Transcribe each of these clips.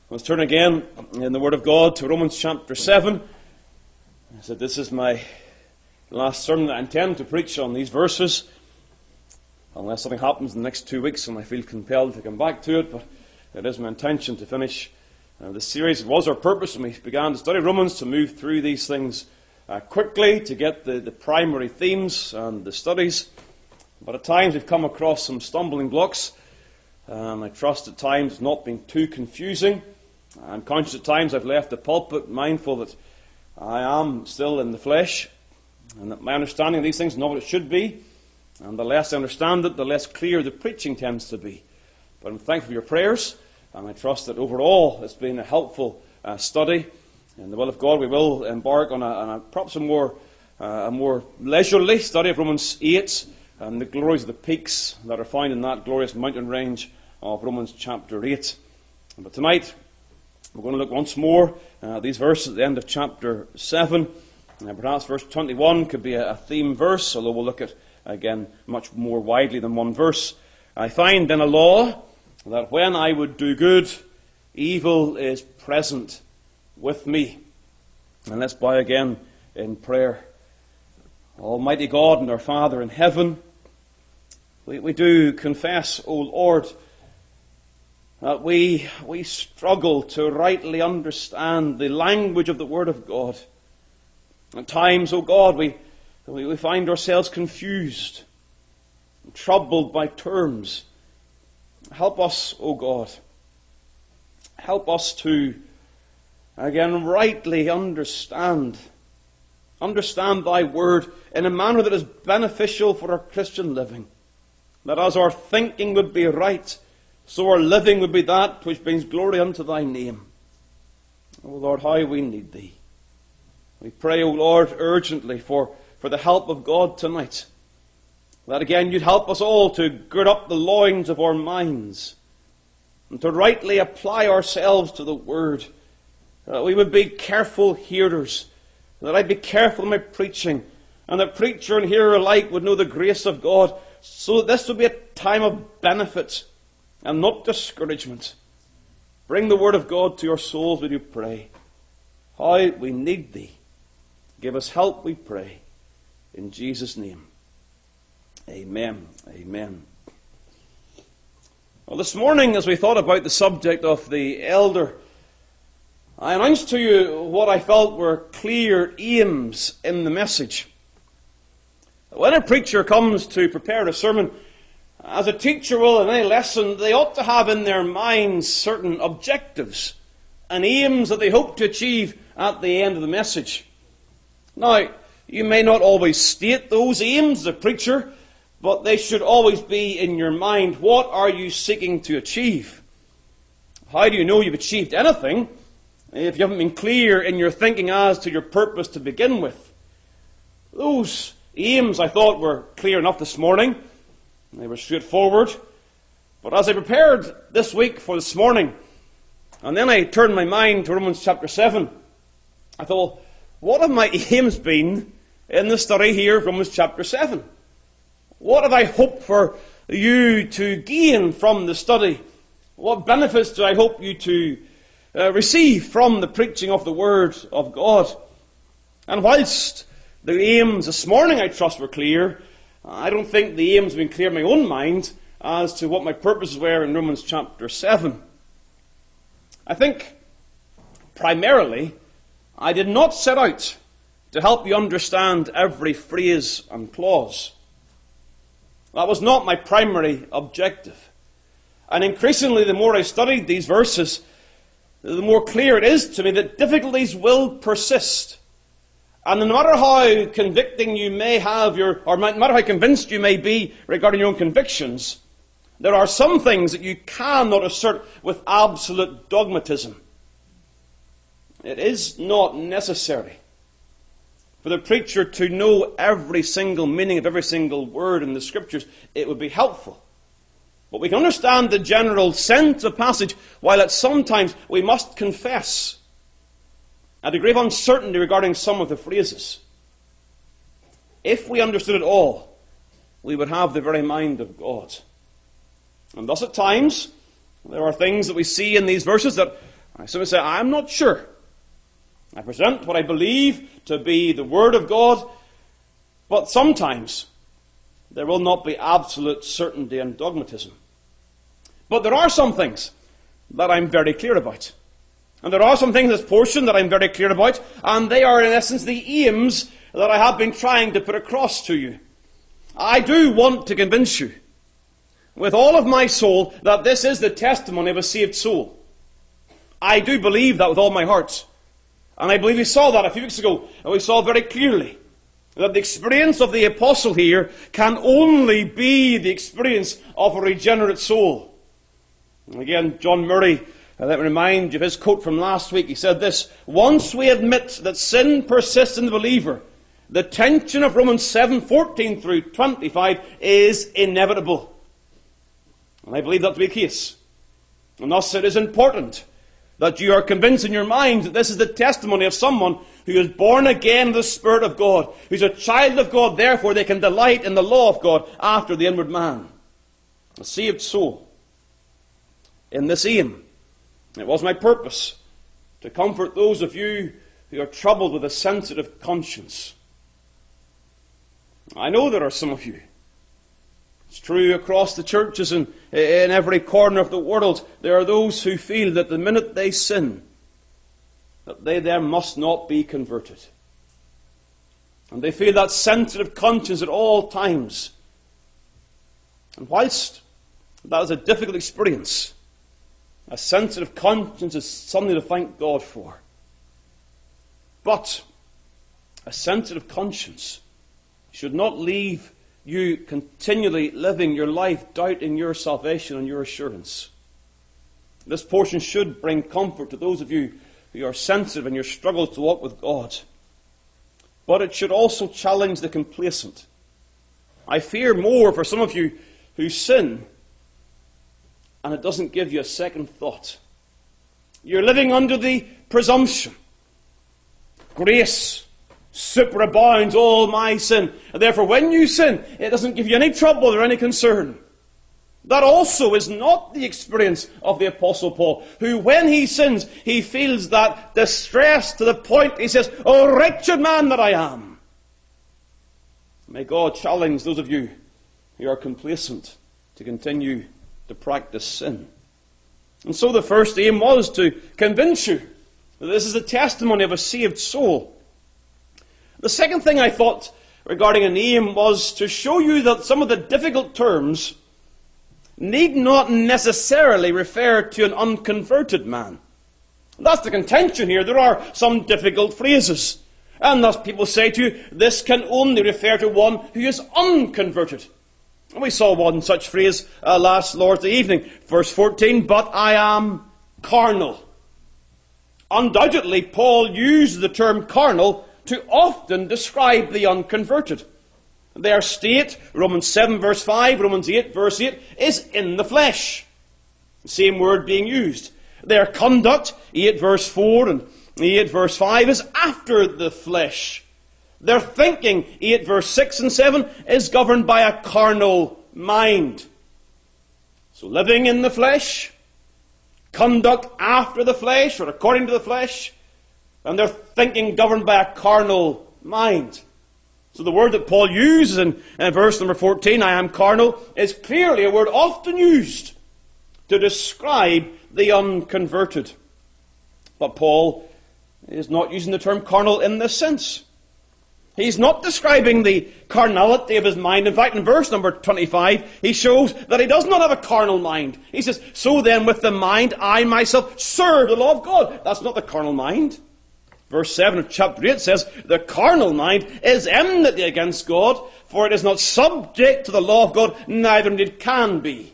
Let's turn again in the Word of God to Romans chapter 7. I said this is my last sermon that I intend to preach on these verses, unless something happens in the next 2 weeks and I feel compelled to come back to it, but it is my intention to finish this series. It was our purpose when we began to study Romans to move through these things quickly, to get the primary themes and the studies. But at times we've come across some stumbling blocks. I trust at times it's not been too confusing. I'm conscious at times I've left the pulpit mindful that I am still in the flesh and that my understanding of these things is not what it should be. And the less I understand it, the less clear the preaching tends to be. But I'm thankful for your prayers, and I trust that overall it's been a helpful study. In the will of God, we will embark on perhaps a more leisurely study of Romans 8 and the glories of the peaks that are found in that glorious mountain range of Romans chapter 8. But tonight, we're going to look once more at these verses at the end of chapter 7. And perhaps verse 21 could be a theme verse, although we'll look at, again, much more widely than one verse. I find in a law that when I would do good, evil is present with me. And let's bow again in prayer. Almighty God and our Father in heaven, we do confess, O Lord, that we struggle to rightly understand the language of the Word of God. At times, O God, we find ourselves confused, troubled by terms. Help us, O God. Help us to, again, rightly understand Thy Word in a manner that is beneficial for our Christian living. That as our thinking would be right, so our living would be that which brings glory unto Thy name. O Lord, how we need Thee. We pray, O Lord, urgently for the help of God tonight. That again You'd help us all to gird up the loins of our minds and to rightly apply ourselves to the Word. That we would be careful hearers. That I'd be careful in my preaching. And that preacher and hearer alike would know the grace of God, so that this would be a time of benefit and not discouragement. Bring the Word of God to your souls, we do pray. How we need Thee. Give us help, we pray. In Jesus' name. Amen. Amen. Well, this morning, as we thought about the subject of the elder, I announced to you what I felt were clear aims in the message. When a preacher comes to prepare a sermon, as a teacher will in any lesson, they ought to have in their minds certain objectives and aims that they hope to achieve at the end of the message. Now, you may not always state those aims as a preacher, but they should always be in your mind. What are you seeking to achieve? How do you know you've achieved anything if you haven't been clear in your thinking as to your purpose to begin with? Those aims, I thought, were clear enough this morning. They were straightforward. But as I prepared this week for this morning, and then I turned my mind to Romans chapter 7, I thought, what have my aims been in the study here of Romans chapter 7? What have I hoped for you to gain from the study? What benefits do I hope you to receive from the preaching of the Word of God? And whilst the aims this morning, I trust, were clear, I don't think the aims have been clear in my own mind as to what my purposes were in Romans chapter 7. I think, primarily, I did not set out to help you understand every phrase and clause. That was not my primary objective. And increasingly, the more I studied these verses, the more clear it is to me that difficulties will persist. And no matter how convicting you may have or no matter how convinced you may be regarding your own convictions, there are some things that you cannot assert with absolute dogmatism. It is not necessary for the preacher to know every single meaning of every single word in the Scriptures. It would be helpful. But we can understand the general sense of passage, while at sometimes we must confess a degree of uncertainty regarding some of the phrases. If we understood it all, we would have the very mind of God. And thus at times, there are things that we see in these verses that I simply say, I'm not sure. I present what I believe to be the Word of God, but sometimes there will not be absolute certainty and dogmatism. But there are some things that I'm very clear about. And there are some things in this portion that I'm very clear about, and they are in essence the aims that I have been trying to put across to you. I do want to convince you with all of my soul that this is the testimony of a saved soul. I do believe that with all my heart. And I believe we saw that a few weeks ago, and we saw very clearly that the experience of the apostle here can only be the experience of a regenerate soul. And again, John Murray, let me remind you of his quote from last week. He said this: once we admit that sin persists in the believer, the tension of Romans 7:14 through 25 is inevitable. And I believe that to be the case. And thus it is important that you are convinced in your mind that this is the testimony of someone who is born again of the Spirit of God, who's a child of God, therefore they can delight in the law of God after the inward man. A saved soul. In this aim, it was my purpose to comfort those of you who are troubled with a sensitive conscience. I know there are some of you. It's true across the churches and in every corner of the world. There are those who feel that the minute they sin, that they there must not be converted. And they feel that sensitive conscience at all times. And whilst that is a difficult experience, a sensitive conscience is something to thank God for. But a sensitive conscience should not leave you continually living your life doubting your salvation and your assurance. This portion should bring comfort to those of you who are sensitive in your struggles to walk with God. But it should also challenge the complacent. I fear more for some of you who sin and it doesn't give you a second thought. You're living under the presumption. Grace superabounds all my sin. And therefore, when you sin, it doesn't give you any trouble or any concern. That also is not the experience of the Apostle Paul, who, when he sins, he feels that distress to the point he says, "Oh, wretched man that I am." May God challenge those of you who are complacent to continue to practice sin. And so the first aim was to convince you that this is a testimony of a saved soul. The second thing I thought regarding an aim was to show you that some of the difficult terms need not necessarily refer to an unconverted man. That's the contention here. There are some difficult phrases. And thus people say to you, this can only refer to one who is unconverted. And we saw one such phrase last Lord's evening. Verse 14, but I am carnal. Undoubtedly, Paul used the term carnal to often describe the unconverted. Their state, Romans 7 verse 5, Romans 8 verse 8, is in the flesh. The same word being used. Their conduct, 8 verse 4 and 8 verse 5, is after the flesh. Their thinking, 8 verse 6 and 7, is governed by a carnal mind. So living in the flesh, conduct after the flesh, or according to the flesh, and their thinking governed by a carnal mind. So the word that Paul uses in verse number 14, I am carnal, is clearly a word often used to describe the unconverted. But Paul is not using the term carnal in this sense. He's not describing the carnality of his mind. In fact, in verse number 25, he shows that he does not have a carnal mind. He says, so then with the mind I myself serve the law of God. That's not the carnal mind. Verse 7 of chapter 8 says, the carnal mind is enmity against God, for it is not subject to the law of God, neither indeed can be.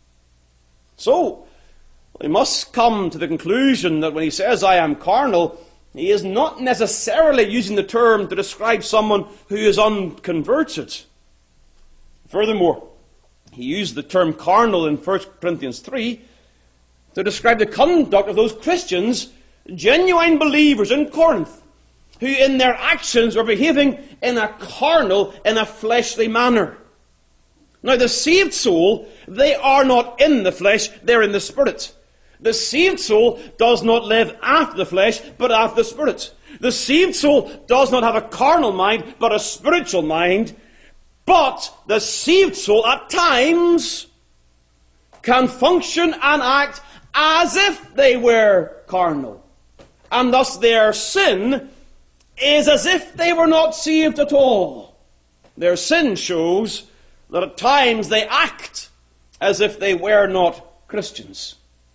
So, we must come to the conclusion that when he says, I am carnal, he is not necessarily using the term to describe someone who is unconverted. Furthermore, he used the term carnal in 1 Corinthians 3 to describe the conduct of those Christians, genuine believers in Corinth, who in their actions were behaving in a carnal, in a fleshly manner. Now the saved soul, they are not in the flesh, they're in the Spirit. The saved soul does not live after the flesh, but after the Spirit. The saved soul does not have a carnal mind, but a spiritual mind. But the saved soul at times can function and act as if they were carnal. And thus their sin is as if they were not saved at all. Their sin shows that at times they act as if they were not Christians.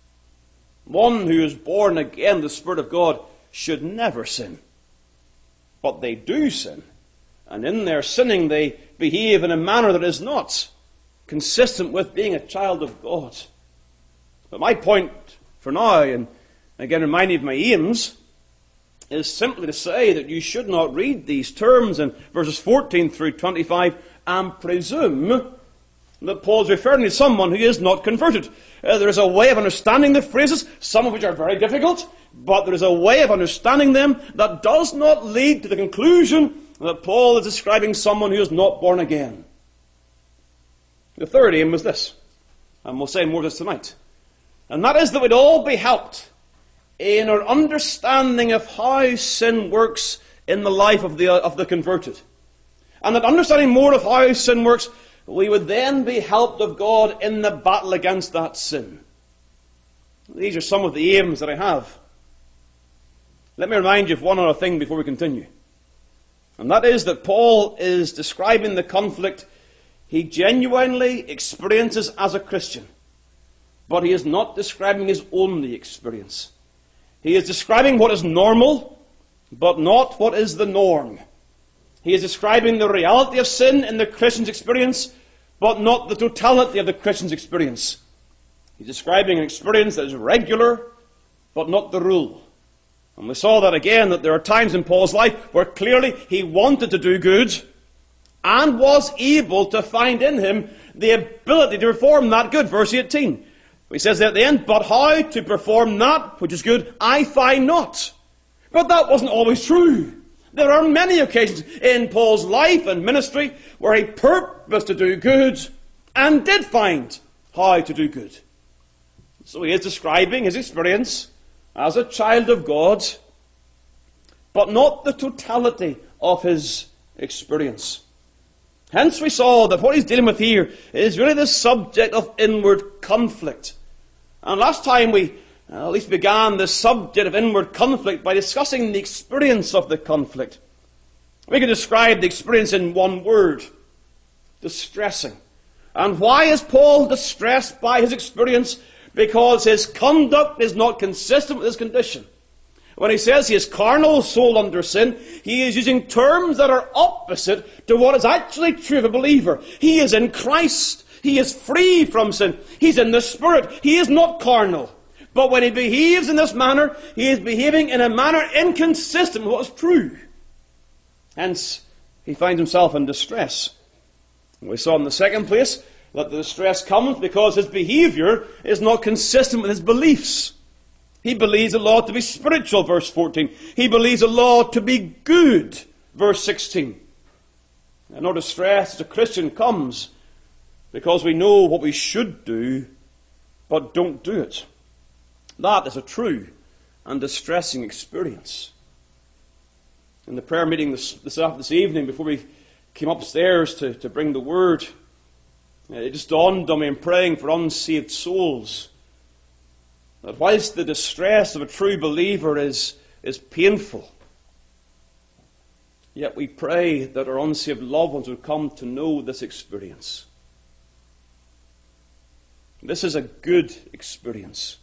One who is born again, the Spirit of God, should never sin. But they do sin. And in their sinning they behave in a manner that is not consistent with being a child of God. But my point for now, and again reminding of my aims, is simply to say that you should not read these terms in verses 14 through 25 and presume that Paul's referring to someone who is not converted. There is a way of understanding the phrases, some of which are very difficult, but there is a way of understanding them that does not lead to the conclusion that Paul is describing someone who is not born again. The third aim was this, and we'll say more of this tonight, and that is that we'd all be helped in our understanding of how sin works in the life of the converted. And that understanding more of how sin works, we would then be helped of God in the battle against that sin. These are some of the aims that I have. Let me remind you of one other thing before we continue. And that is that Paul is describing the conflict he genuinely experiences as a Christian. But he is not describing his only experience. He is describing what is normal, but not what is the norm. He is describing the reality of sin in the Christian's experience, but not the totality of the Christian's experience. He's describing an experience that is regular, but not the rule. And we saw that again, that there are times in Paul's life where clearly he wanted to do good and was able to find in him the ability to perform that good. Verse 18. He says there at the end, but how to perform that which is good, I find not. But that wasn't always true. There are many occasions in Paul's life and ministry where he purposed to do good and did find how to do good. So he is describing his experience as a child of God, but not the totality of his experience. Hence we saw that what he's dealing with here is really the subject of inward conflict. And last time we at least began the subject of inward conflict by discussing the experience of the conflict. We could describe the experience in one word: distressing. And why is Paul distressed by his experience? Because his conduct is not consistent with his condition. When he says he is carnal, soul under sin, he is using terms that are opposite to what is actually true of a believer. He is in Christ. He is free from sin. He's in the Spirit. He is not carnal. But when he behaves in this manner, he is behaving in a manner inconsistent with what is true. Hence, he finds himself in distress. We saw in the second place that the distress comes because his behavior is not consistent with his beliefs. He believes the law to be spiritual, verse 14. He believes the law to be good, verse 16. And our distress as a Christian comes because we know what we should do, but don't do it. That is a true and distressing experience. In the prayer meeting this evening, before we came upstairs to bring the word, it just dawned on me in praying for unsaved souls that whilst the distress of a true believer is painful, yet we pray that our unsaved loved ones would come to know this experience. This is a good experience.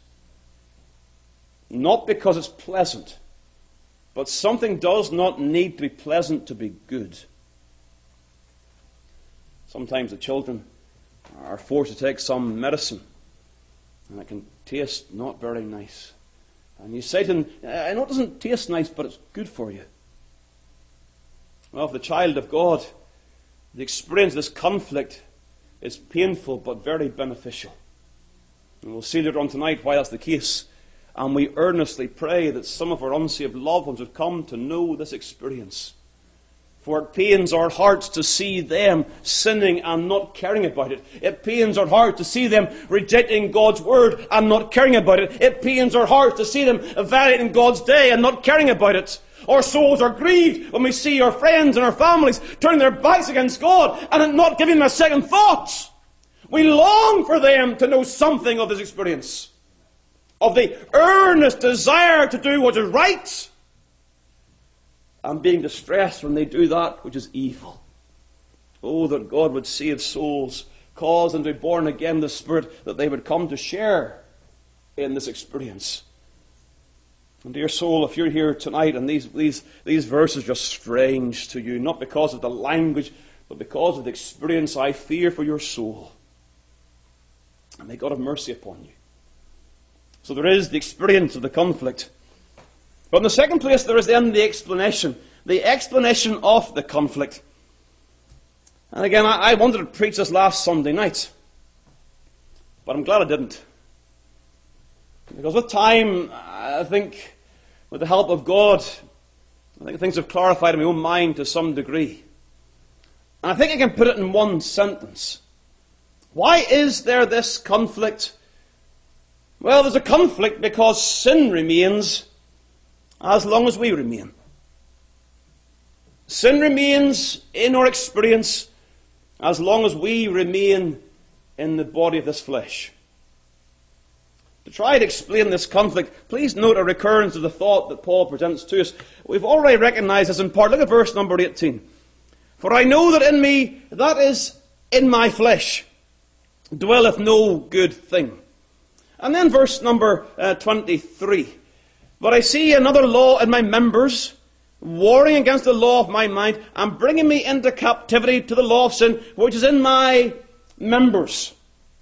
Not because it's pleasant, but something does not need to be pleasant to be good. Sometimes the children are forced to take some medicine, and it can taste not very nice. And you say to them, I know it doesn't taste nice, but it's good for you. Well, for the child of God, the experience of this conflict is painful, but very beneficial. And we'll see later on tonight why that's the case. And we earnestly pray that some of our unsaved loved ones would come to know this experience. For it pains our hearts to see them sinning and not caring about it. It pains our heart to see them rejecting God's word and not caring about it. It pains our hearts to see them violating God's day and not caring about it. Our souls are grieved when we see our friends and our families turning their backs against God and not giving them a second thought. We long for them to know something of this experience, of the earnest desire to do what is right, and being distressed when they do that which is evil. Oh, that God would save souls, cause them to be born again in the Spirit, that they would come to share in this experience. And dear soul, if you're here tonight and these verses are just strange to you, not because of the language, but because of the experience, I fear for your soul. And may God have mercy upon you. So there is the experience of the conflict. But in the second place, there is then the explanation of the conflict. And again, I wanted to preach this last Sunday night, but I'm glad I didn't. Because with time, I think, with the help of God, I think things have clarified in my own mind to some degree. And I think I can put it in one sentence. Why is there this conflict? Well, there's a conflict because sin remains as long as we remain. Sin remains in our experience as long as we remain in the body of this flesh. To try to explain this conflict, please note a recurrence of the thought that Paul presents to us. We've already recognized this in part. Look at verse number 18. For I know that in me, that is, in my flesh, dwelleth no good thing. And then verse number 23. But I see another law in my members, warring against the law of my mind, and bringing me into captivity to the law of sin, which is in my members.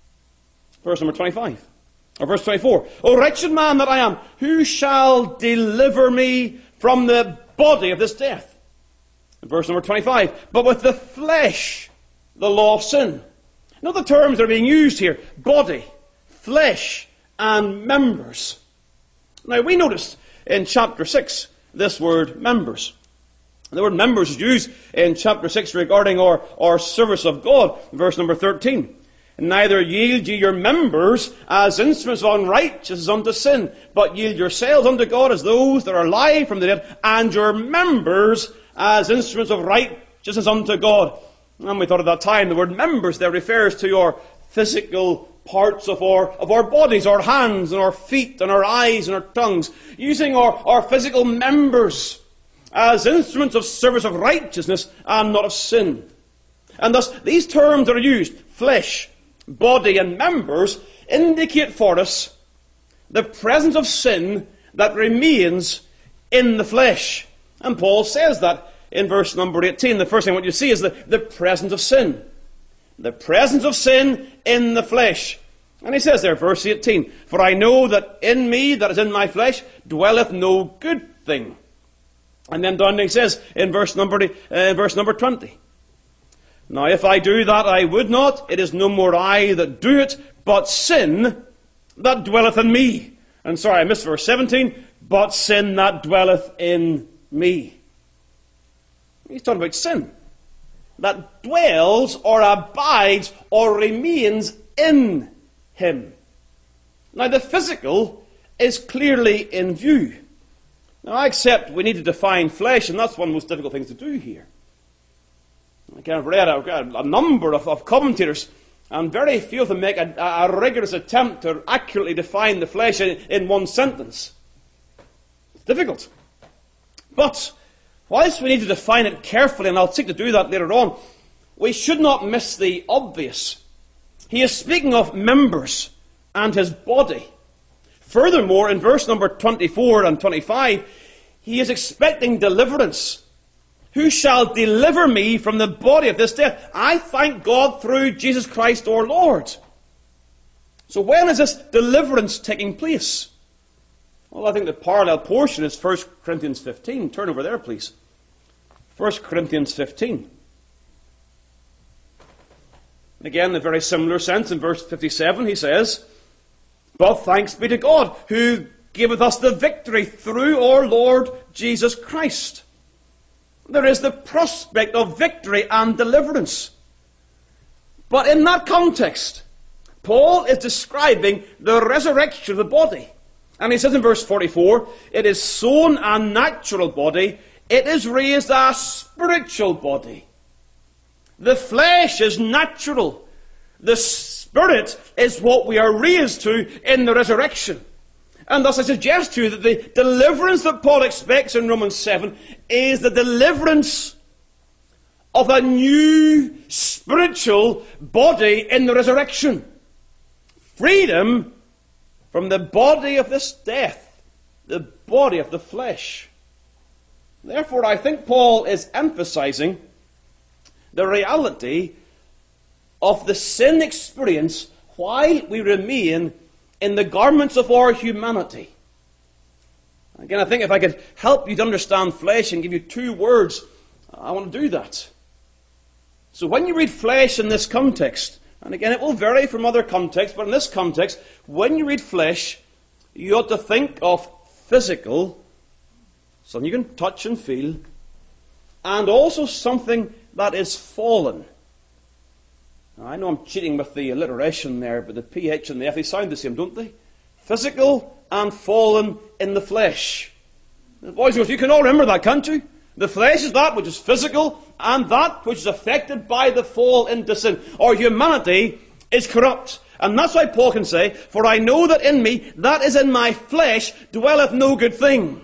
Verse number 25. Or verse 24. O wretched man that I am, who shall deliver me from the body of this death? Verse number 25. But with the flesh, the law of sin. Note the terms that are being used here. Body, flesh, and members. Now, we noticed in chapter 6 this word members. The word members is used in chapter 6 regarding our service of God. Verse number 13. Neither yield ye your members as instruments of unrighteousness unto sin, but yield yourselves unto God as those that are alive from the dead, and your members as instruments of righteousness unto God. And we thought at that time the word members there refers to your physical parts of our bodies, our hands and our feet and our eyes and our tongues, using our physical members as instruments of service of righteousness and not of sin. And thus these terms that are used, flesh, body and members, indicate for us the presence of sin that remains in the flesh. And Paul says that in verse number 18. The first thing I want you to see is the presence of sin. The presence of sin in the flesh. And he says there, verse 18, For I know that in me, that is in my flesh, dwelleth no good thing. And then down he says in verse number 20, Now if I do that I would not, it is no more I that do it, but sin that dwelleth in me. And sorry, I missed verse 17, But sin that dwelleth in me. He's talking about sin that dwells or abides or remains in him. Now the physical is clearly in view. Now I accept we need to define flesh, and that's one of the most difficult things to do here. I've read a number of commentators, and very few of them make a rigorous attempt to accurately define the flesh in one sentence. It's difficult. But whilst we need to define it carefully, and I'll seek to do that later on, we should not miss the obvious. He is speaking of members and his body. Furthermore, in verse number 24 and 25, he is expecting deliverance. Who shall deliver me from the body of this death? I thank God through Jesus Christ our Lord. So when is this deliverance taking place? Well, I think the parallel portion is 1 Corinthians 15. Turn over there, please. 1 Corinthians 15. Again, in a very similar sense, in verse 57, he says, But thanks be to God, who giveth us the victory through our Lord Jesus Christ. there is the prospect of victory and deliverance. But in that context, Paul is describing the resurrection of the body. And he says in verse 44, it is sown a natural body, it is raised a spiritual body. The flesh is natural. The spirit is what we are raised to in the resurrection. And thus I suggest to you that the deliverance that Paul expects in Romans 7 is the deliverance of a new spiritual body in the resurrection. Freedom from the body of this death, the body of the flesh. Therefore, I think Paul is emphasizing the reality of the sin experience while we remain in the garments of our humanity. Again, I think if I could help you to understand flesh and give you two words, I want to do that. So when you read flesh in this context, and again it will vary from other contexts, but in this context, when you read flesh, you ought to think of physical, something you can touch and feel, and also something that is fallen. Now, I know I'm cheating with the alliteration there, but the PH and the F, they sound the same, don't they? Physical and fallen in the flesh. The boys and girls, you can all remember that, can't you? The flesh is that which is physical, and that which is affected by the fall into sin. Our humanity is corrupt. And that's why Paul can say, for I know that in me, that is in my flesh, dwelleth no good thing.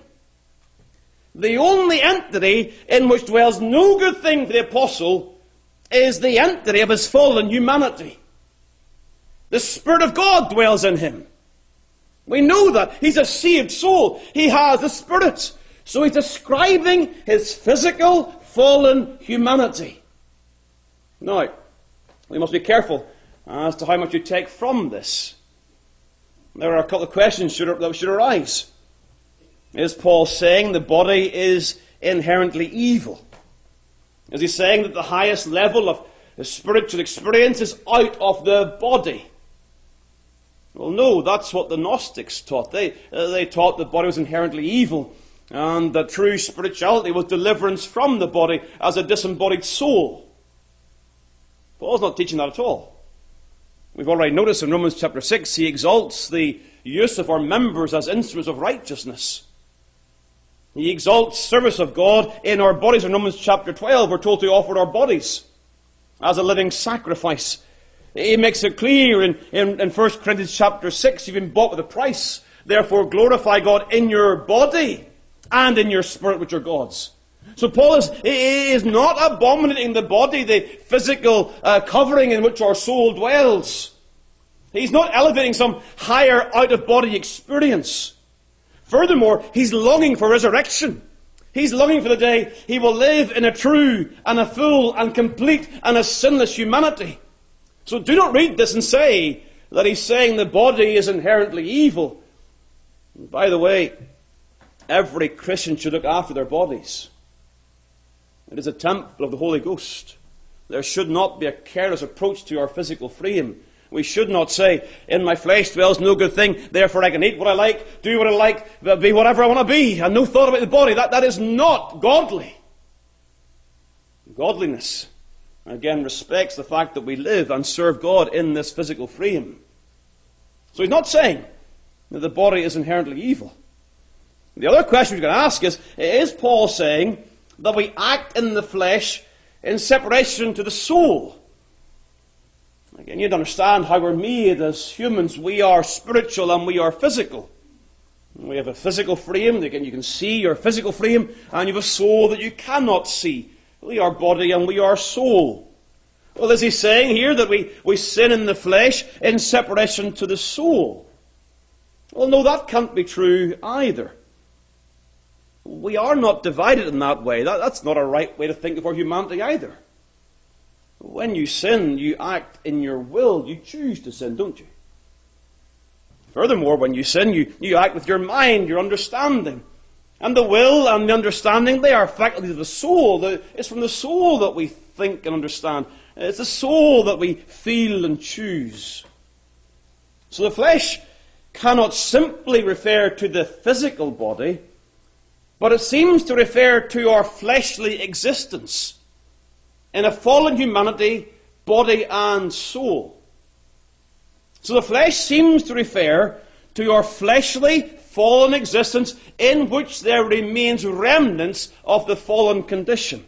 The only entity in which dwells no good thing for the apostle is the entity of his fallen humanity. The Spirit of God dwells in him. We know that. He's a saved soul. He has the Spirit. So he's describing his physical, fallen humanity. Now, we must be careful as to how much you take from this. There are a couple of questions that should arise. Is Paul saying the body is inherently evil? Is he saying that the highest level of the spiritual experience is out of the body? Well, no, that's what the Gnostics taught. They taught the body was inherently evil, and that true spirituality was deliverance from the body as a disembodied soul. Paul's not teaching that at all. We've already noticed in Romans chapter 6, he exalts the use of our members as instruments of righteousness. He exalts service of God in our bodies. In Romans chapter 12, we're told to offer our bodies as a living sacrifice. He makes it clear in 1 Corinthians chapter 6, you've been bought with a price. Therefore glorify God in your body and in your spirit, which are God's. So Paul is not abominating the body, the physical covering in which our soul dwells. He's not elevating some higher out-of-body experience. Furthermore, he's longing for resurrection. He's longing for the day he will live in a true and a full and complete and a sinless humanity. So do not read this and say that he's saying the body is inherently evil. And by the way, every Christian should look after their bodies. It is a temple of the Holy Ghost. There should not be a careless approach to our physical frame. We should not say, in my flesh dwells no good thing, therefore I can eat what I like, do what I like, be whatever I want to be, and no thought about the body. That is not godly. Godliness, again, respects the fact that we live and serve God in this physical frame. So he's not saying that the body is inherently evil. The other question we're going to ask is Paul saying that we act in the flesh in separation to the soul? Again, you need to understand how we're made as humans. We are spiritual and we are physical. We have a physical frame. Again, you can see your physical frame, and you have a soul that you cannot see. We are body and we are soul. Well, is he saying here that we sin in the flesh in separation to the soul? Well, no, that can't be true either. We are not divided in that way. That's not a right way to think of our humanity either. When you sin, you act in your will. You choose to sin, don't you? Furthermore, when you sin, you act with your mind, your understanding. And the will and the understanding, they are faculties of the soul. It's from the soul that we think and understand. It's the soul that we feel and choose. So the flesh cannot simply refer to the physical body, but it seems to refer to our fleshly existence in a fallen humanity, body and soul. So the flesh seems to refer to our fleshly, fallen existence in which there remains remnants of the fallen condition.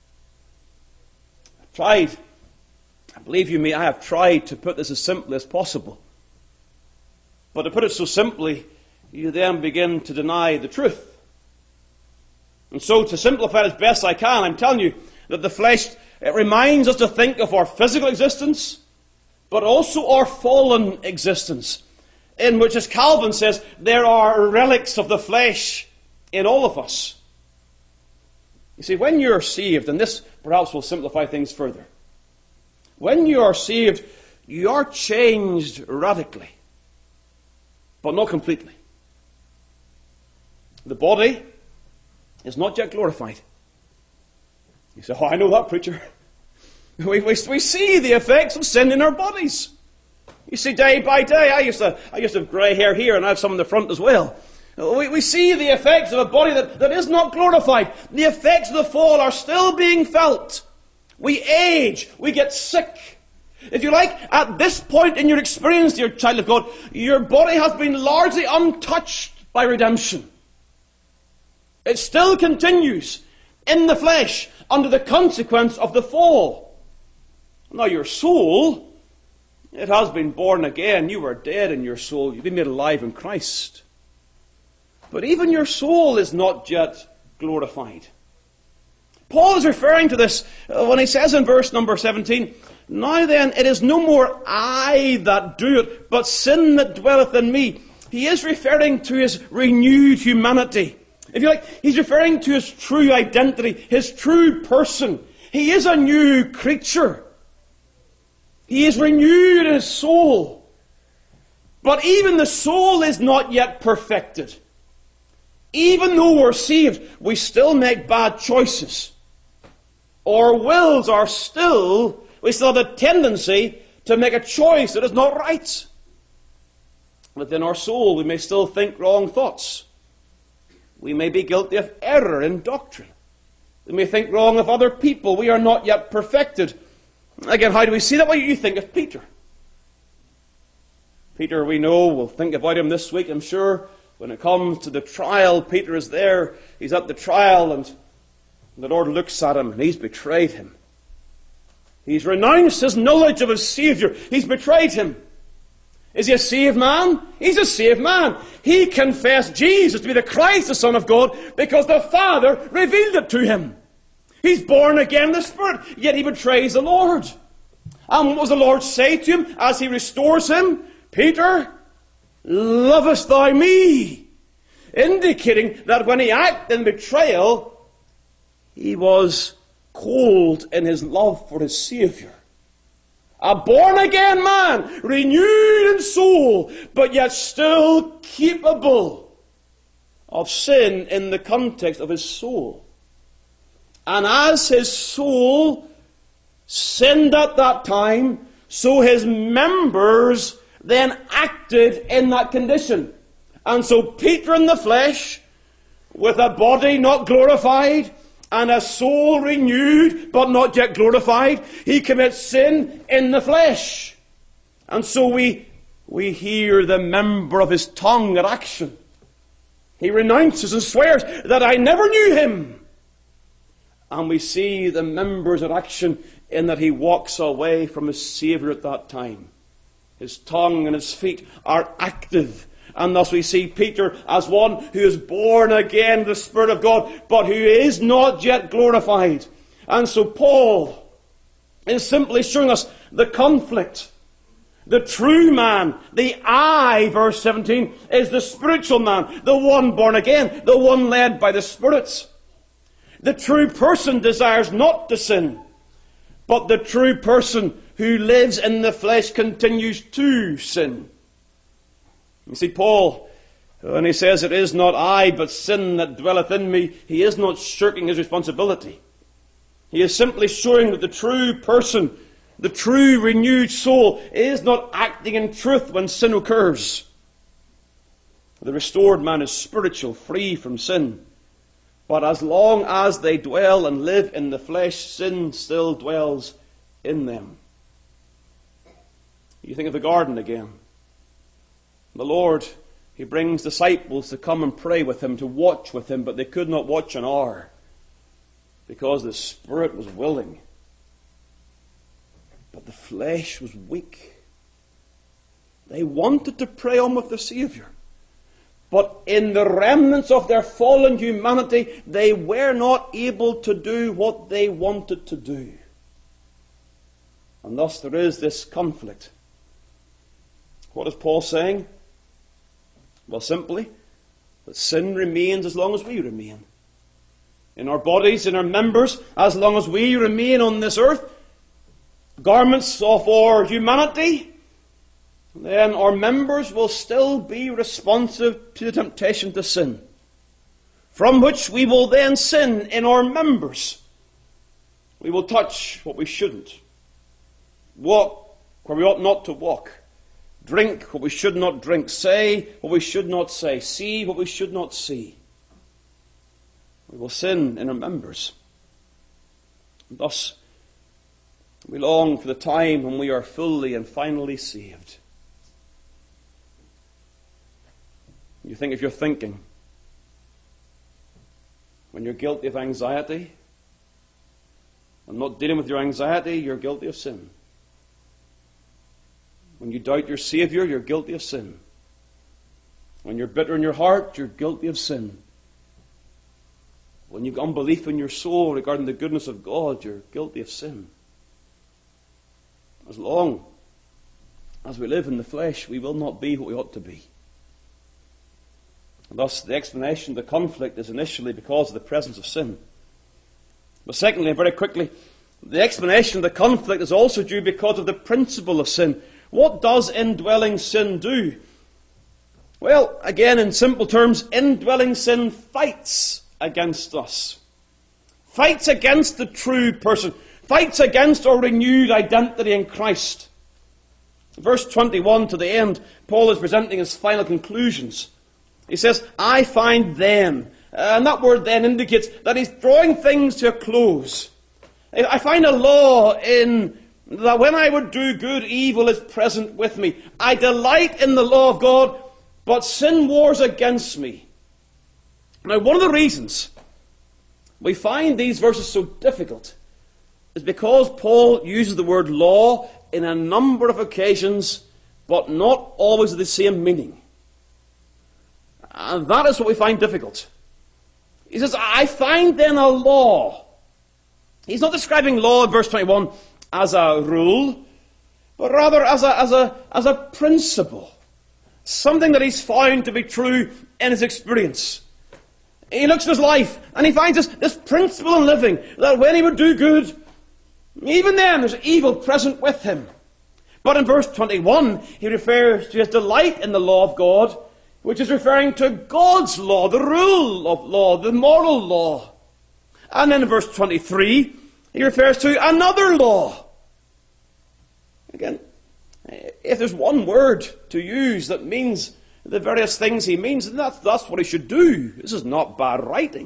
I believe you me, I have tried to put this as simply as possible. But to put it so simply, you then begin to deny the truth. And so, to simplify it as best I can, I'm telling you that the flesh, it reminds us to think of our physical existence, but also our fallen existence, in which, as Calvin says, there are relics of the flesh in all of us. You see, when you're saved, and this perhaps will simplify things further, when you are saved, you are changed radically, but not completely. The body is not yet glorified. You say, oh, I know that, preacher. We see the effects of sin in our bodies. You see, day by day, I used to have grey hair here, and I have some in the front as well. We see the effects of a body that is not glorified. The effects of the fall are still being felt. We age. We get sick. If you like, at this point in your experience, dear child of God, your body has been largely untouched by redemption. It still continues in the flesh under the consequence of the fall. Now your soul, it has been born again. You were dead in your soul. You've been made alive in Christ. But even your soul is not yet glorified. Paul is referring to this when he says in verse number 17, now then, it is no more I that do it, but sin that dwelleth in me. He is referring to his renewed humanity. If you like, he's referring to his true identity, his true person. He is a new creature. He is renewed in his soul. But even the soul is not yet perfected. Even though we're saved, we still make bad choices. Our wills are we still have a tendency to make a choice that is not right. Within our soul, we may still think wrong thoughts. We may be guilty of error in doctrine. We may think wrong of other people. We are not yet perfected. Again, how do we see that? Well, you think of Peter. Peter, we know, we'll think about him this week, I'm sure. When it comes to the trial, Peter is there. He's at the trial, and the Lord looks at him, and he's betrayed him. He's renounced his knowledge of his Saviour. He's betrayed him. Is he a saved man? He's a saved man. He confessed Jesus to be the Christ, the Son of God, because the Father revealed it to him. He's born again in the Spirit, yet he betrays the Lord. And what does the Lord say to him as he restores him? Peter, lovest thou me? Indicating that when he acted in betrayal, he was cold in his love for his Saviour. A born-again man, renewed in soul, but yet still capable of sin in the context of his soul. And as his soul sinned at that time, so his members then acted in that condition. And so Peter in the flesh, with a body not glorified, and a soul renewed, but not yet glorified, he commits sin in the flesh. And so we hear the member of his tongue at action. He renounces and swears that I never knew him. And we see the members at action in that he walks away from his Saviour at that time. His tongue and his feet are active. And thus we see Peter as one who is born again of the Spirit of God, but who is not yet glorified. And so Paul is simply showing us the conflict. The true man, the I, verse 17, is the spiritual man, the one born again, the one led by the Spirit. The true person desires not to sin, but the true person who lives in the flesh continues to sin. You see, Paul, when he says, it is not I, but sin that dwelleth in me, he is not shirking his responsibility. He is simply showing that the true person, the true renewed soul, is not acting in truth when sin occurs. The restored man is spiritual, free from sin. But as long as they dwell and live in the flesh, sin still dwells in them. You think of the garden again. The Lord, He brings disciples to come and pray with Him, to watch with Him, but they could not watch an hour because the spirit was willing, but the flesh was weak. They wanted to pray on with the Saviour, but in the remnants of their fallen humanity, they were not able to do what they wanted to do. And thus there is this conflict. What is Paul saying? Well, simply, that sin remains as long as we remain. In our bodies, in our members, as long as we remain on this earth, garments of our humanity, then our members will still be responsive to the temptation to sin, from which we will then sin in our members. We will touch what we shouldn't, walk where we ought not to walk, drink what we should not drink, say what we should not say, see what we should not see. We will sin in our members. And thus, we long for the time when we are fully and finally saved. You think, if you're thinking, when you're guilty of anxiety and not dealing with your anxiety, you're guilty of sin. When you doubt your Saviour, you're guilty of sin. When you're bitter in your heart, you're guilty of sin. When you've unbelief in your soul regarding the goodness of God, you're guilty of sin. As long as we live in the flesh, we will not be what we ought to be. And thus, the explanation of the conflict is initially because of the presence of sin. But secondly, and very quickly, the explanation of the conflict is also due because of the principle of sin. What does indwelling sin do? Well, again, in simple terms, indwelling sin fights against us. Fights against the true person. Fights against our renewed identity in Christ. Verse 21 to the end, Paul is presenting his final conclusions. He says, I find then, and that word then indicates that he's drawing things to a close. I find a law in that when I would do good, evil is present with me. I delight in the law of God, but sin wars against me. Now, one of the reasons we find these verses so difficult is because Paul uses the word law in a number of occasions, but not always with the same meaning. And that is what we find difficult. He says, I find then a law. He's not describing law in verse 21 as a rule, but rather as a principle. Something that he's found to be true in his experience. He looks at his life and he finds this principle in living, that when he would do good, even then there's evil present with him. But in verse 21, he refers to his delight in the law of God, which is referring to God's law, the rule of law, the moral law. And then in verse 23, he refers to another law. Again, if there's one word to use that means the various things he means, then that's what he should do. This is not bad writing.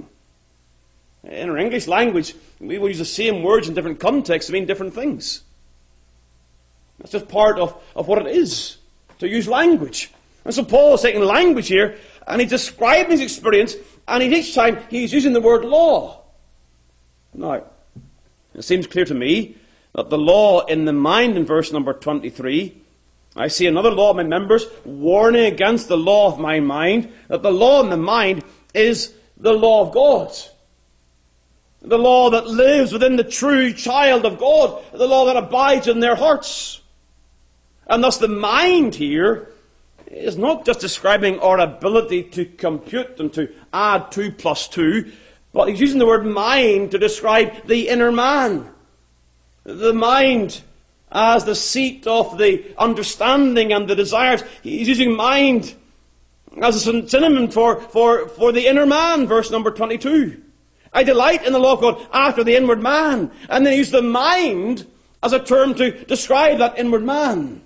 In our English language, we will use the same words in different contexts to mean different things. That's just part of what it is to use language. And so Paul is taking language here, and he's describing his experience, and each time he's using the word law. Now, it seems clear to me that the law in the mind in verse number 23, I see another law of my members warning against the law of my mind, that the law in the mind is the law of God. The law that lives within the true child of God, the law that abides in their hearts. And thus the mind here is not just describing our ability to compute and to add 2 plus 2, but he's using the word mind to describe the inner man. The mind as the seat of the understanding and the desires. He's using mind as a synonym for the inner man, verse number 22. I delight in the law of God after the inward man. And then he used the mind as a term to describe that inward man.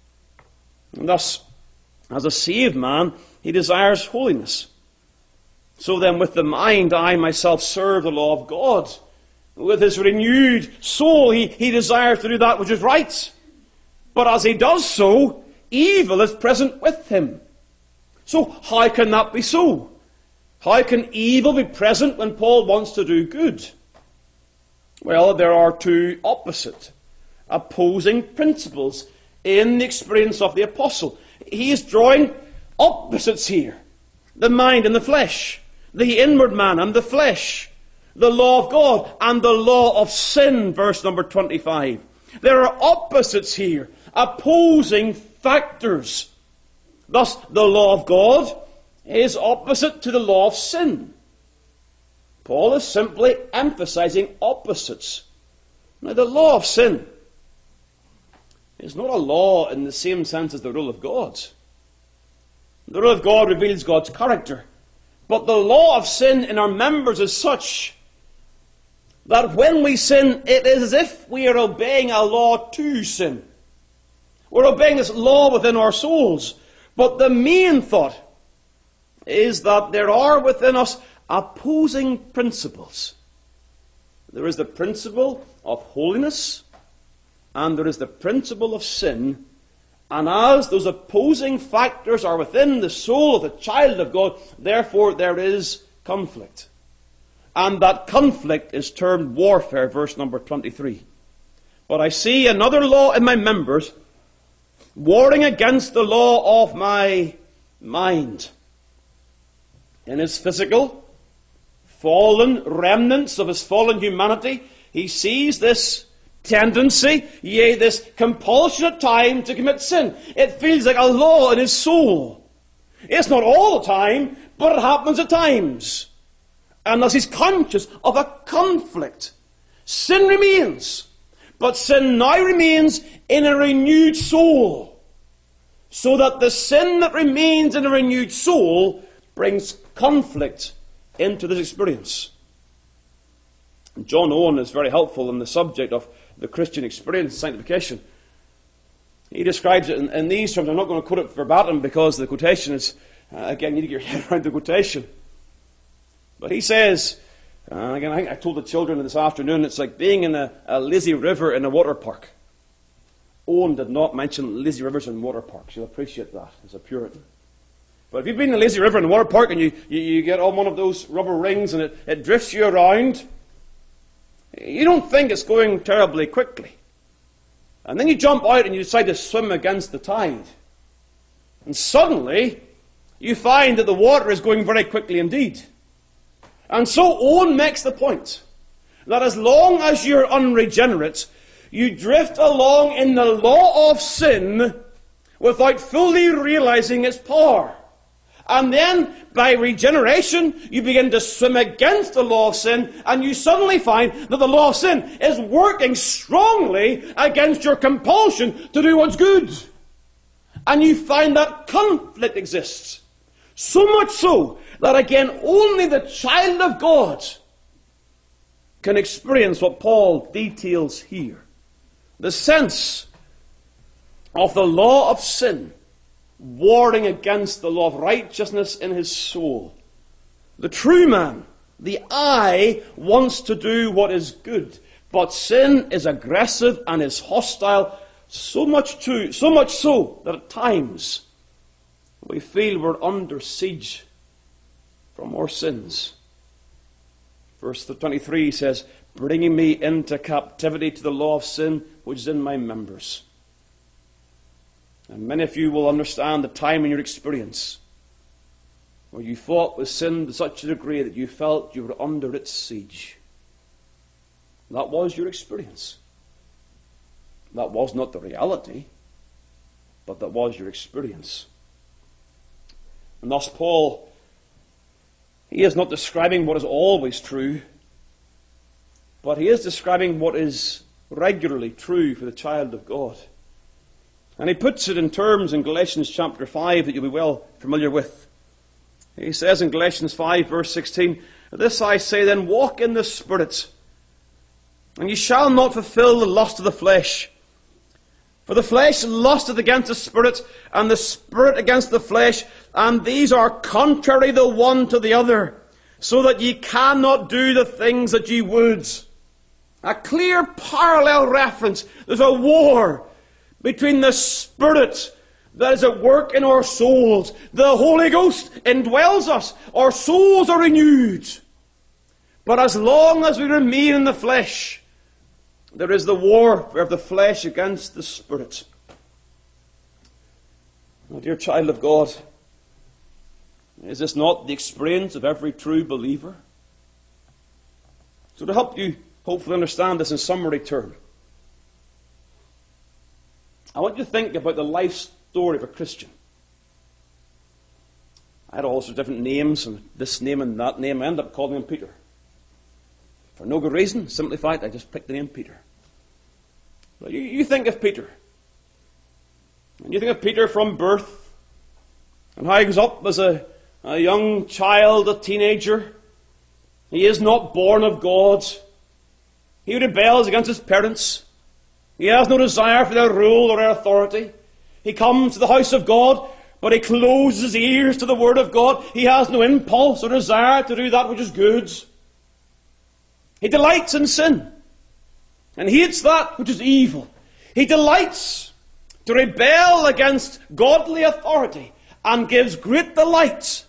And thus, as a saved man, he desires holiness. So then with the mind I myself serve the law of God. With his renewed soul he desires to do that which is right. But as he does so, evil is present with him. So how can that be so? How can evil be present when Paul wants to do good? Well, there are two opposite, opposing principles in the experience of the apostle. He is drawing opposites here. The mind and the flesh. The inward man and the flesh. The law of God and the law of sin, verse number 25. There are opposites here, opposing factors. Thus, the law of God is opposite to the law of sin. Paul is simply emphasizing opposites. Now, the law of sin is not a law in the same sense as the rule of God. The rule of God reveals God's character. But the law of sin in our members is such that when we sin, it is as if we are obeying a law to sin. We're obeying this law within our souls. But the main thought is that there are within us opposing principles. There is the principle of holiness, and there is the principle of sin. And as those opposing factors are within the soul of the child of God, therefore there is conflict. And that conflict is termed warfare, verse number 23. But I see another law in my members, warring against the law of my mind. In his physical, fallen remnants of his fallen humanity, he sees this tendency, yea, this compulsion at times to commit sin. It feels like a law in his soul. It's not all the time, but it happens at times. And thus he's conscious of a conflict. Sin remains, but sin now remains in a renewed soul. So that the sin that remains in a renewed soul brings conflict into this experience. John Owen is very helpful in the subject of the Christian experience, sanctification. He describes it in these terms. I'm not going to quote it verbatim because the quotation is, again, you need to get your head around the quotation. But he says, again, I told the children this afternoon, it's like being in a lazy river in a water park. Owen did not mention lazy rivers and water parks. You'll appreciate that as a Puritan. But if you've been in a lazy river in a water park and you get on one of those rubber rings and it drifts you around, you don't think it's going terribly quickly. And then you jump out and you decide to swim against the tide. And suddenly, you find that the water is going very quickly indeed. And so Owen makes the point that as long as you're unregenerate, you drift along in the law of sin without fully realizing its power. And then, by regeneration, you begin to swim against the law of sin, and you suddenly find that the law of sin is working strongly against your compulsion to do what's good. And you find that conflict exists. So much so that, again, only the child of God can experience what Paul details here. The sense of the law of sin warring against the law of righteousness in his soul. The true man, the I, wants to do what is good, but sin is aggressive and is hostile, so much so that at times we feel we're under siege from our sins. Verse 23 says, bringing me into captivity to the law of sin which is in my members. And many of you will understand the time in your experience where you fought with sin to such a degree that you felt you were under its siege. That was your experience. That was not the reality, but that was your experience. And thus Paul, he is not describing what is always true, but he is describing what is regularly true for the child of God. And he puts it in terms in Galatians chapter 5 that you'll be well familiar with. He says in Galatians 5 verse 16, this I say then, walk in the Spirit, and ye shall not fulfill the lust of the flesh. For the flesh lusteth against the Spirit, and the Spirit against the flesh, and these are contrary the one to the other, so that ye cannot do the things that ye would. A clear parallel reference. There's a war between the Spirit that is at work in our souls. The Holy Ghost indwells us. Our souls are renewed. But as long as we remain in the flesh, there is the war of the flesh against the Spirit. Oh, dear child of God, is this not the experience of every true believer? So to help you hopefully understand this in summary term, I want you to think about the life story of a Christian. I had all sorts of different names, and this name and that name. I ended up calling him Peter. For no good reason, simply fact, I just picked the name Peter. But you think of Peter. And you think of Peter from birth, and how he goes up as a young child, a teenager. He is not born of God. He rebels against his parents. He has no desire for their rule or their authority. He comes to the house of God, but he closes his ears to the word of God. He has no impulse or desire to do that which is good. He delights in sin and hates that which is evil. He delights to rebel against godly authority and gives great delight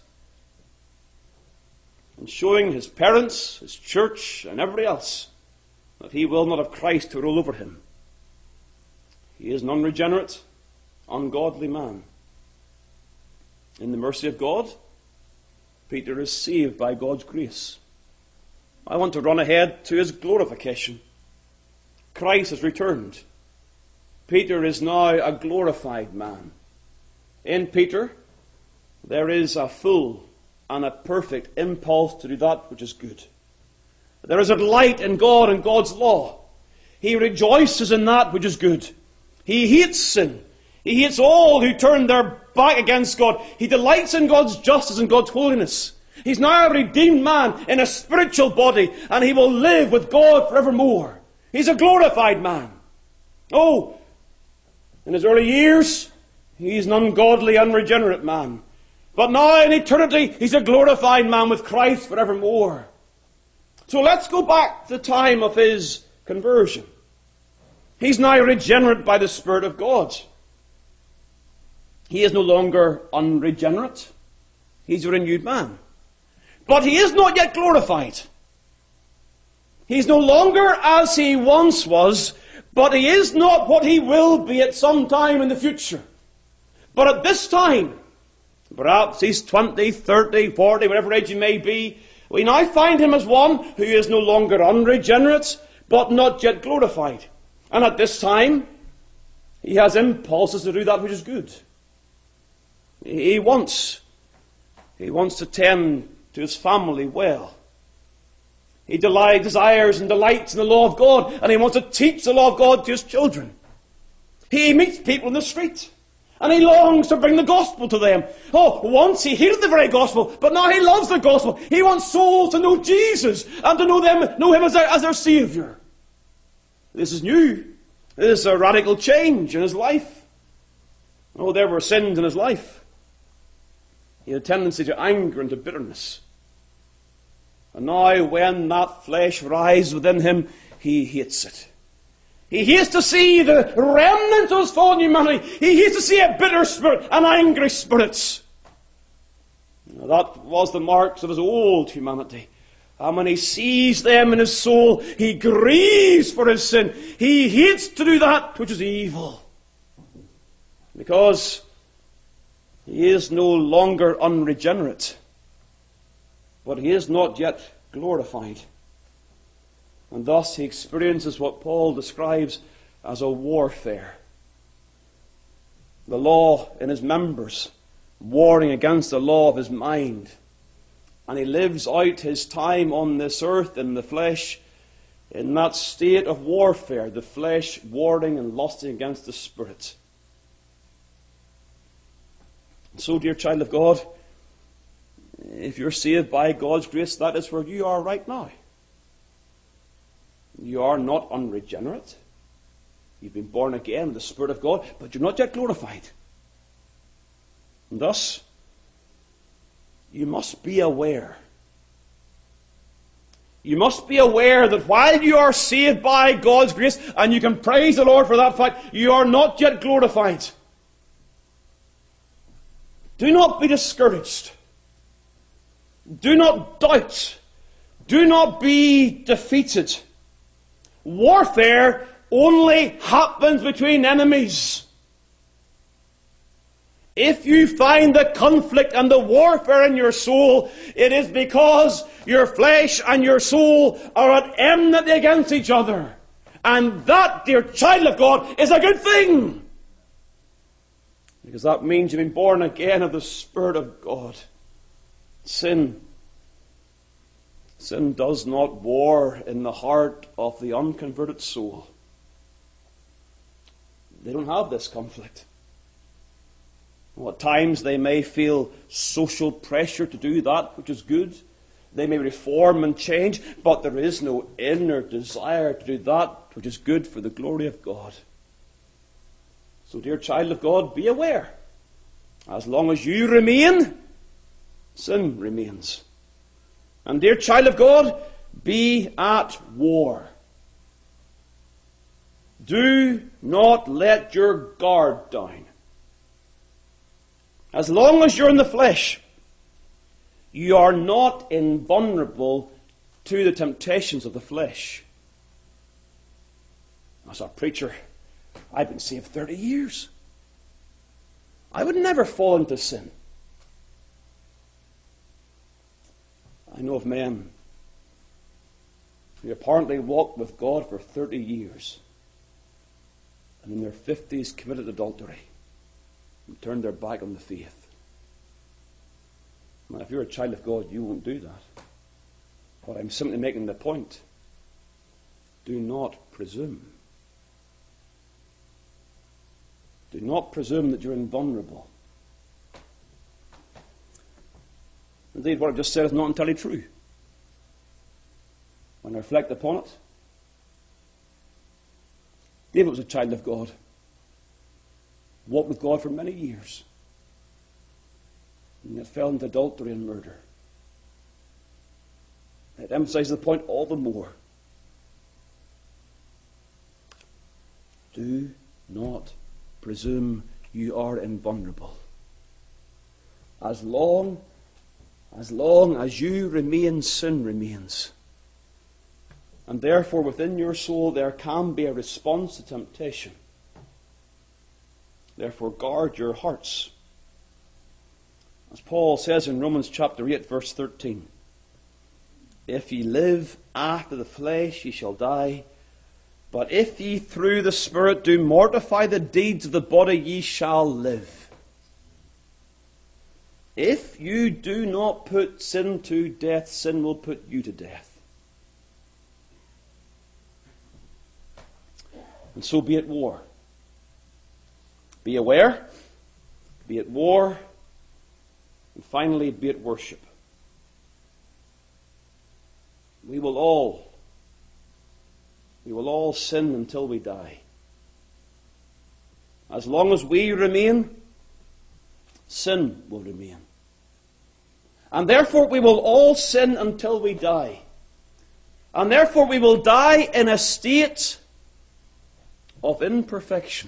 in showing his parents, his church, and everybody else that he will not have Christ to rule over him. He is an unregenerate, ungodly man. In the mercy of God, Peter is saved by God's grace. I want to run ahead to his glorification. Christ has returned. Peter is now a glorified man. In Peter, there is a full and a perfect impulse to do that which is good. There is a delight in God and God's law. He rejoices in that which is good. He hates sin. He hates all who turn their back against God. He delights in God's justice and God's holiness. He's now a redeemed man in a spiritual body, and he will live with God forevermore. He's a glorified man. Oh, in his early years, he's an ungodly, unregenerate man. But now in eternity, he's a glorified man with Christ forevermore. So let's go back to the time of his conversion. He's now regenerate by the Spirit of God. He is no longer unregenerate. He's a renewed man. But he is not yet glorified. He's no longer as he once was, but he is not what he will be at some time in the future. But at this time, perhaps he's 20, 30, 40, whatever age he may be, we now find him as one who is no longer unregenerate, but not yet glorified. And at this time, he has impulses to do that which is good. He wants to tend to his family well. He desires and delights in the law of God, and he wants to teach the law of God to his children. He meets people in the street, and he longs to bring the gospel to them. Oh, once he hated the very gospel, but now he loves the gospel. He wants souls to know Jesus and to know him as their Savior. This is new. This is a radical change in his life. Oh, there were sins in his life. He had a tendency to anger and to bitterness. And now when that flesh rises within him, he hates it. He hates to see the remnants of his fallen humanity. He hates to see a bitter spirit, an angry spirit. Now, that was the marks of his old humanity. And when he sees them in his soul, he grieves for his sin. He hates to do that which is evil. Because he is no longer unregenerate, but he is not yet glorified. And thus he experiences what Paul describes as a warfare. The law in his members, warring against the law of his mind. And he lives out his time on this earth in the flesh in that state of warfare, the flesh warring and lusting against the spirit. And so, dear child of God, if you're saved by God's grace, that is where you are right now. You are not unregenerate. You've been born again in the Spirit of God, but you're not yet glorified. And thus, you must be aware You must be aware that while you are saved by God's grace, and you can praise the Lord for that fact, you are not yet glorified. Do not be discouraged. Do not doubt. Do not be defeated. Warfare only happens between enemies. If you find the conflict and the warfare in your soul, it is because your flesh and your soul are at enmity against each other. And that, dear child of God, is a good thing. Because that means you've been born again of the Spirit of God. Sin does not war in the heart of the unconverted soul. They don't have this conflict. Well, at times they may feel social pressure to do that which is good. They may reform and change, but there is no inner desire to do that which is good for the glory of God. So, dear child of God, be aware. As long as you remain, sin remains. And dear child of God, be at war. Do not let your guard down. As long as you're in the flesh, you are not invulnerable to the temptations of the flesh. As a preacher, I've been saved 30 years. I would never fall into sin. I know of men who apparently walked with God for 30 years and in their 50s committed adultery and turned their back on the faith. Now, if you're a child of God, you won't do that. But I'm simply making the point. Do not presume. Do not presume that you're invulnerable. Indeed, what I've just said is not entirely true. When I reflect upon it, David was a child of God. Walked with God for many years. And yet fell into adultery and murder. It emphasizes the point all the more. Do not presume you are invulnerable. As long as you remain, sin remains. And therefore within your soul there can be a response to temptation. Therefore guard your hearts. As Paul says in Romans chapter 8 verse 13, if ye live after the flesh ye shall die, but if ye through the Spirit do mortify the deeds of the body ye shall live. If you do not put sin to death, sin will put you to death. And so be at war. Be aware, be at war, and finally be at worship. We will all sin until we die. As long as we remain, sin will remain. And therefore we will all sin until we die. And therefore we will die in a state of imperfection.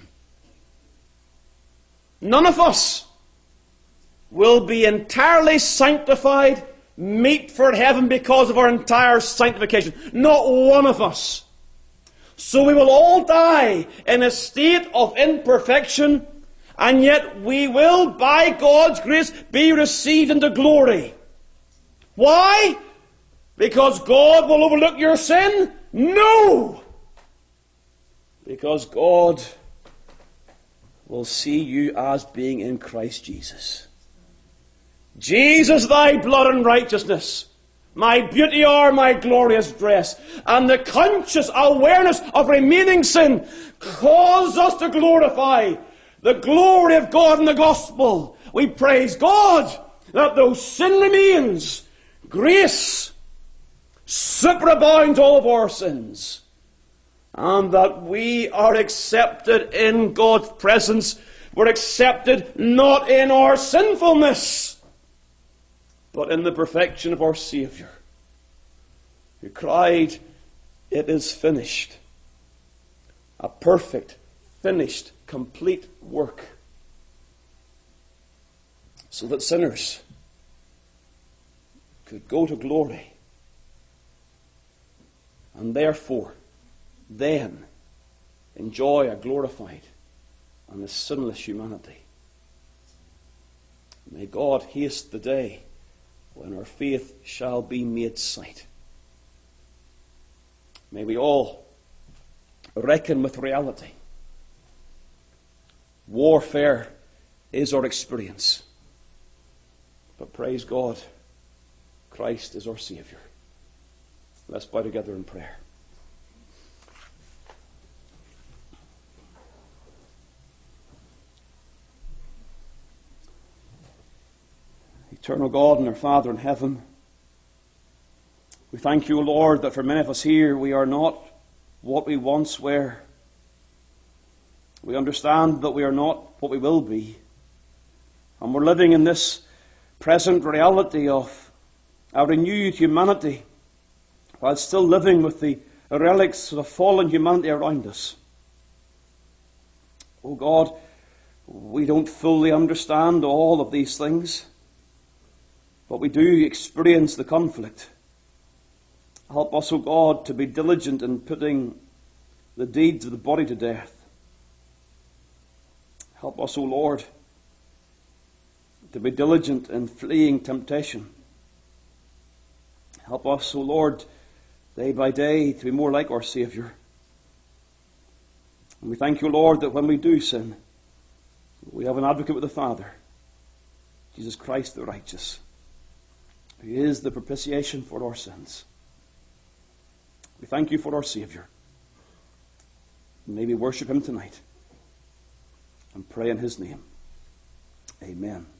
None of us will be entirely sanctified, meet for heaven because of our entire sanctification. Not one of us. So we will all die in a state of imperfection, and yet we will, by God's grace, be received into glory. Why? Because God will overlook your sin? No! Because God will see you as being in Christ Jesus. Jesus, thy blood and righteousness, my beauty are my glorious dress. And the conscious awareness of remaining sin causes us to glorify the glory of God in the gospel. We praise God that though sin remains, grace superabounds all of our sins. And that we are accepted in God's presence. We're accepted not in our sinfulness, but in the perfection of our Saviour. who cried, "It is finished." A perfect, finished, complete work, so that sinners could go to glory, and therefore then enjoy a glorified and a sinless humanity. May God haste the day when our faith shall be made sight. May we all reckon with reality. Warfare is our experience, but praise God, Christ is our Saviour. Let's bow together in prayer. Eternal God and our Father in heaven, we thank you, Lord, that for many of us here we are not what we once were. We understand that we are not what we will be. And we're living in this present reality of our renewed humanity, while still living with the relics of the fallen humanity around us. Oh God, we don't fully understand all of these things, but we do experience the conflict. Help us, O God, to be diligent in putting the deeds of the body to death. Help us, O Lord, to be diligent in fleeing temptation. Help us, O Lord, day by day to be more like our Saviour. And we thank you, Lord, that when we do sin, we have an advocate with the Father, Jesus Christ the righteous, who is the propitiation for our sins. We thank you for our Saviour. May we worship him tonight and pray in his name. Amen.